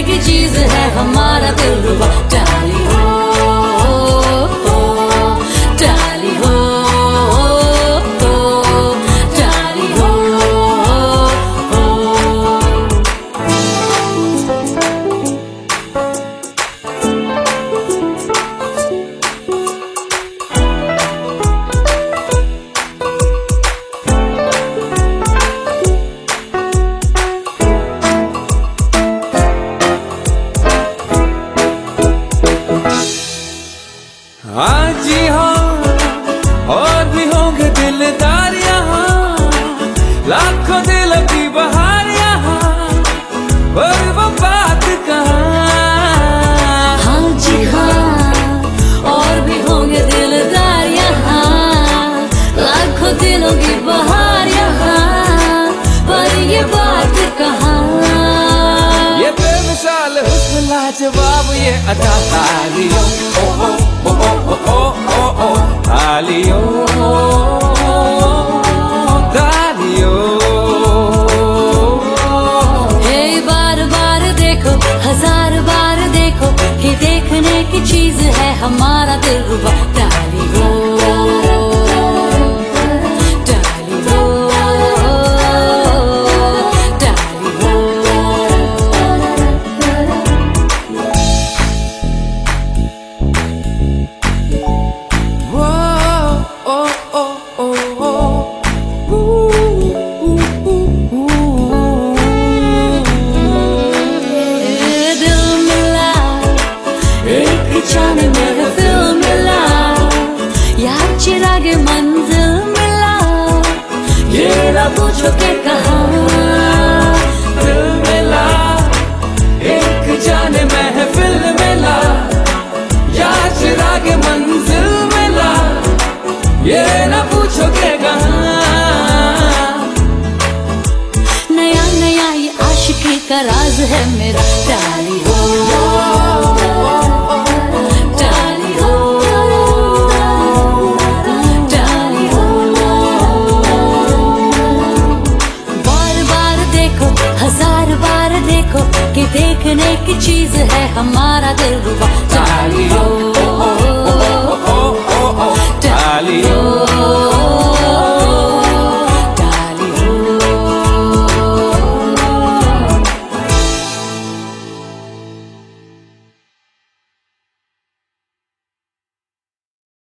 की चीज है हमारा दिलरुबा। डाली हो डाली हो डाली हो। हाँ जी हाँ, और भी होंगे दिलदार यहाँ, लाखों दिलों की बहार यहाँ, पर वो बात कहाँ। हाँ जी हाँ, और भी होंगे दिलदार यहाँ, लाखों दिलों की बहार यहाँ, पर ये बात कहाँ। ये बेमिसाल हुस्न लाजवाब ये अदा तालियों ओ ओ ओ ओ ओ ओ ओ तालियों तालियों। हे बार बार देखो, हजार बार देखो, कि देखने की चीज है हमारा दिलरुबा। डाली हो डाली हो डाली हो। वो ओ ओ ओ ओ दिल मिला एक जाने में दिल मिला, यार चिराग मंजिल मिला, ये ना पूछो के कहाँ। दिल मिला एक जाने महफिल मिला, या चिराग मंजिल मिला, ये ना पूछो के कहाँ। नया नया ये आशिकी का राज है मेरा। डाली हो डाली हो डाली हो। बार बार देखो, हजार बार देखो, कि देखने की चीज है हमारा दिलरुबा।